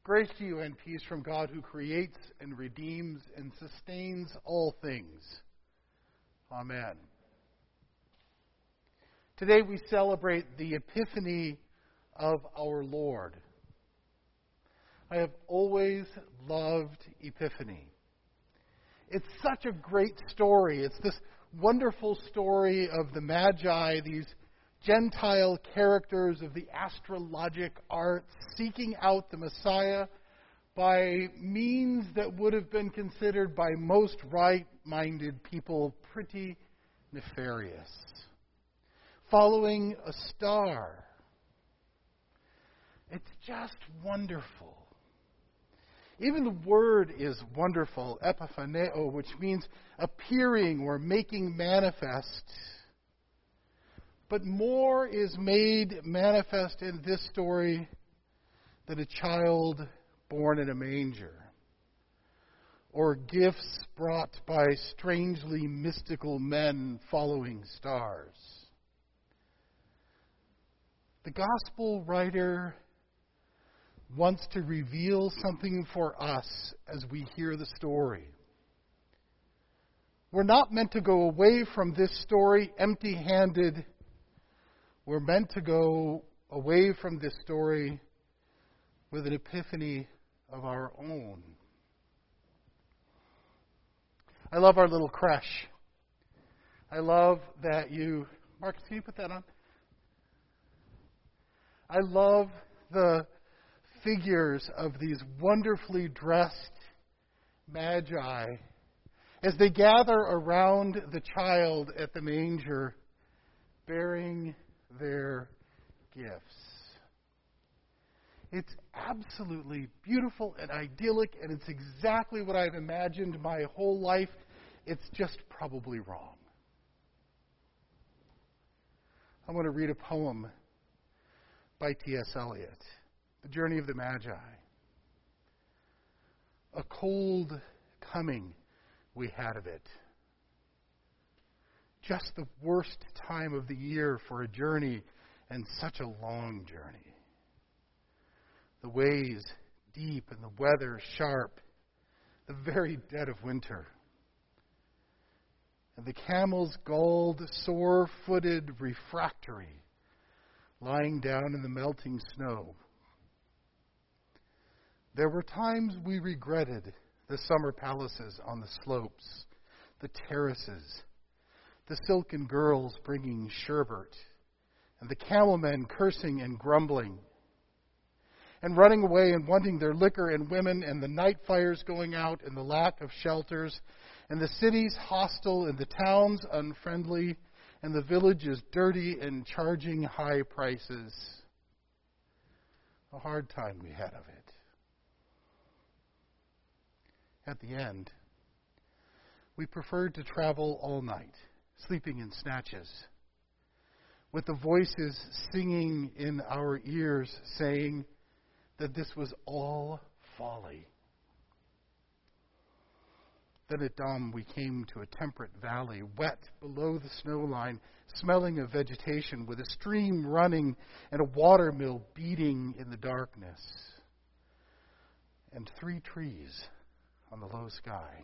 Grace to you and peace from God who creates and redeems and sustains all things. Amen. Today we celebrate the Epiphany of our Lord. I have always loved Epiphany. It's such a great story. It's this wonderful story of the Magi, these Gentile characters of the astrologic arts, seeking out the Messiah by means that would have been considered by most right-minded people pretty nefarious. Following a star. It's just wonderful. Even the word is wonderful, epiphaneo, which means appearing or making manifest. But more is made manifest in this story than a child born in a manger, or gifts brought by strangely mystical men following stars. The gospel writer wants to reveal something for us as we hear the story. We're not meant to go away from this story empty-handed. We're meant to go away from this story with an epiphany of our own. I love our little creche. I love that you... Marcus, can you put that on? I love the figures of these wonderfully dressed magi as they gather around the child at the manger, bearing their gifts. It's absolutely beautiful and idyllic, and it's exactly what I've imagined my whole life. It's just probably wrong. I want to read a poem by T.S. Eliot, The Journey of the Magi. A cold coming we had of it. Just the worst time of the year for a journey, and such a long journey. The ways deep and the weather sharp, the very dead of winter. And the camels galled, sore-footed, refractory, lying down in the melting snow. There were times we regretted the summer palaces on the slopes, the terraces, the silken girls bringing sherbet, and the camel men cursing and grumbling, and running away and wanting their liquor and women, and the night fires going out, and the lack of shelters, and the cities hostile, and the towns unfriendly, and the villages dirty and charging high prices. A hard time we had of it. At the end, we preferred to travel all night, sleeping in snatches, with the voices singing in our ears, saying that this was all folly. Then at dawn we came to a temperate valley, wet below the snow line, smelling of vegetation, with a stream running and a water mill beating in the darkness, and 3 trees on the low sky.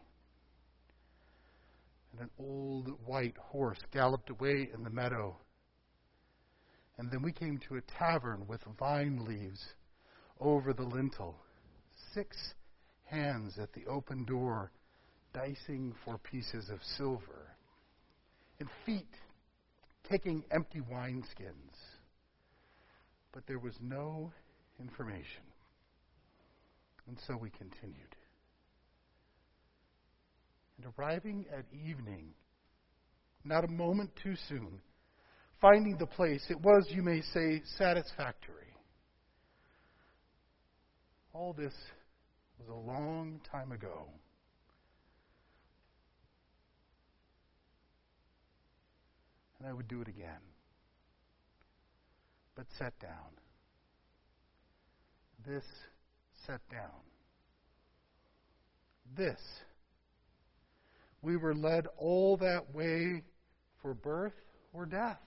And an old white horse galloped away in the meadow. And then we came to a tavern with vine leaves over the lintel, 6 hands at the open door, dicing for pieces of silver, and feet kicking empty wineskins. But there was no information. And so we continued. And arriving at evening, not a moment too soon, finding the place, it was, you may say, satisfactory. All this was a long time ago. And I would do it again. But sat down. This sat down. This. We were led all that way for birth or death.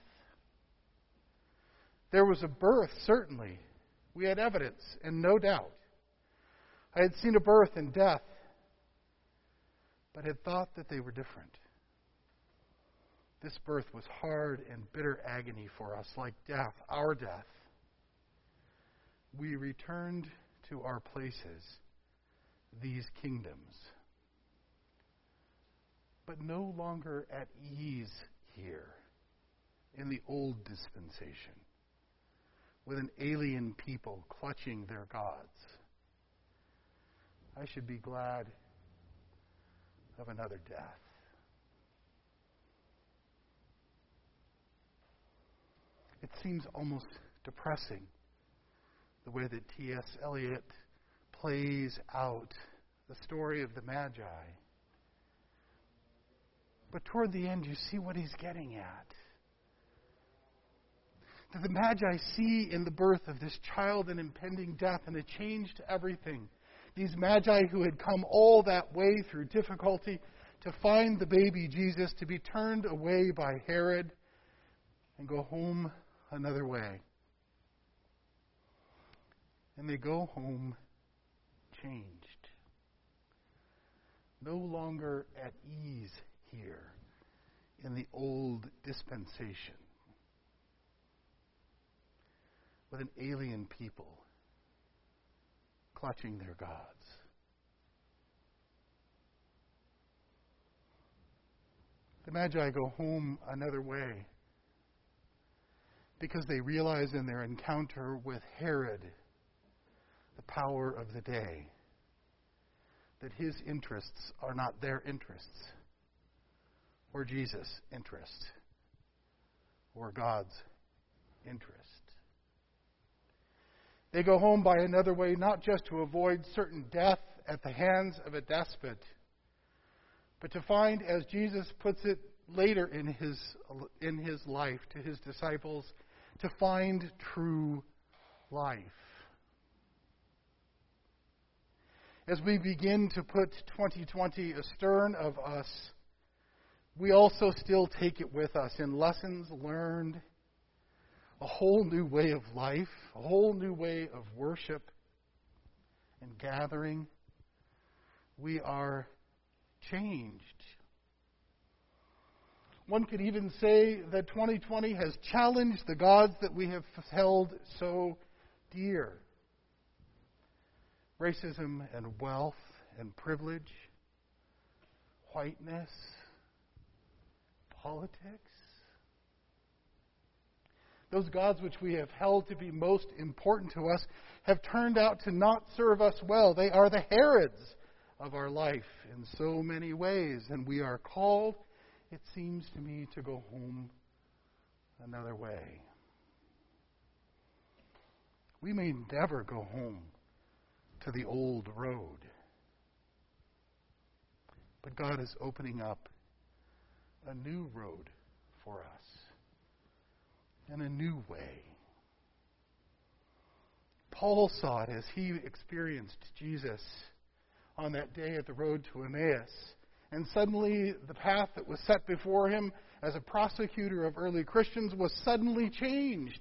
There was a birth, certainly. We had evidence, and no doubt. I had seen a birth and death, but had thought that they were different. This birth was hard and bitter agony for us, like death, our death. We returned to our places, these kingdoms, but no longer at ease here in the old dispensation, with an alien people clutching their gods. I should be glad of another death. It seems almost depressing the way that T.S. Eliot plays out the story of the Magi. But toward the end, you see what he's getting at. That the Magi see in the birth of this child an impending death and a change to everything. These Magi who had come all that way through difficulty to find the baby Jesus, to be turned away by Herod and go home another way. And they go home changed. No longer at ease here in the old dispensation, with an alien people clutching their gods. The Magi go home another way because they realize in their encounter with Herod, the power of the day, that his interests are not their interests, or Jesus' interest, or God's interest. They go home by another way, not just to avoid certain death at the hands of a despot, but to find, as Jesus puts it later in his life to his disciples, to find true life. As we begin to put 2020 astern of us, we also still take it with us in lessons learned, a whole new way of life, a whole new way of worship and gathering. We are changed. One could even say that 2020 has challenged the gods that we have held so dear. Racism and wealth and privilege, whiteness, politics. Those gods which we have held to be most important to us have turned out to not serve us well. They are the Herods of our life in so many ways, and we are called, it seems to me, to go home another way. We may never go home to the old road, but God is opening up a new road for us in a new way. Paul saw it as he experienced Jesus on that day at the road to Emmaus. And suddenly the path that was set before him as a prosecutor of early Christians was suddenly changed.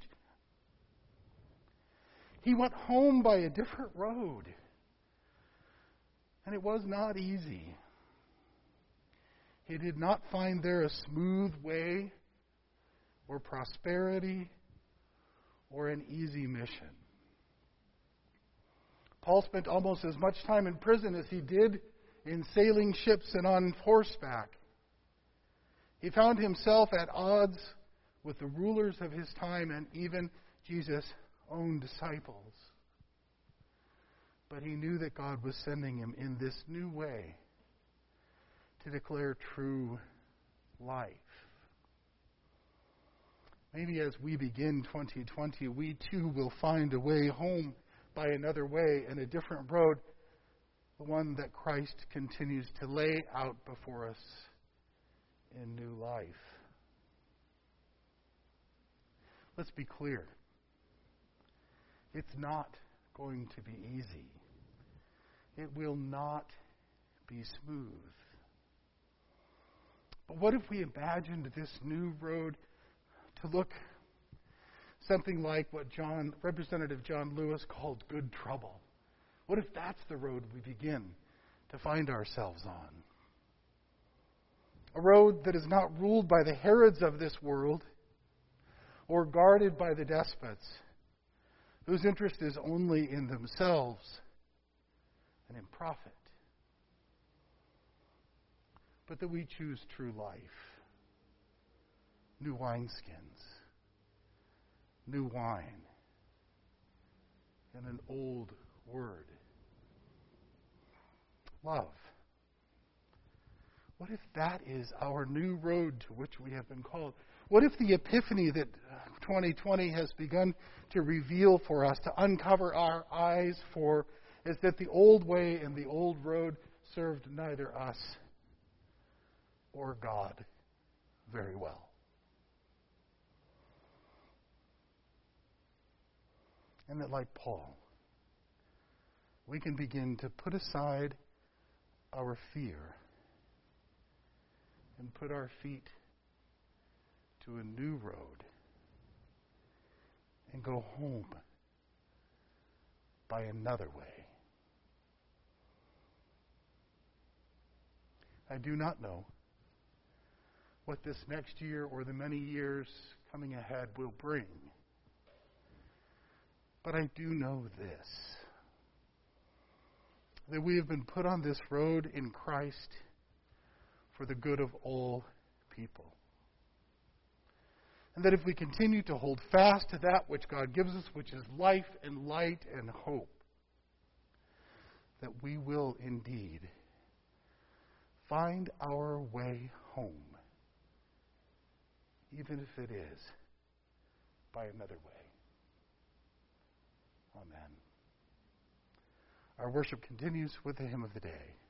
He went home by a different road. And it was not easy. He did not find there a smooth way or prosperity or an easy mission. Paul spent almost as much time in prison as he did in sailing ships and on horseback. He found himself at odds with the rulers of his time and even Jesus' own disciples. But he knew that God was sending him in this new way to declare true life. Maybe as we begin 2020, we too will find a way home by another way and a different road, the one that Christ continues to lay out before us in new life. Let's be clear. It's not going to be easy. It will not be smooth. But what if we imagined this new road to look something like what Representative John Lewis called good trouble? What if that's the road we begin to find ourselves on? A road that is not ruled by the Herods of this world or guarded by the despots whose interest is only in themselves and in profit. But that we choose true life, new wineskins, new wine, and an old word. Love. What if that is our new road to which we have been called? What if the epiphany that 2020 has begun to reveal for us, to uncover our eyes for, is that the old way and the old road served neither us or God very well? And that, like Paul, we can begin to put aside our fear and put our feet to a new road and go home by another way. I do not know what this next year or the many years coming ahead will bring, but I do know this, that we have been put on this road in Christ for the good of all people. And that if we continue to hold fast to that which God gives us, which is life and light and hope, that we will indeed find our way home, even if it is by another way. Amen. Our worship continues with the hymn of the day.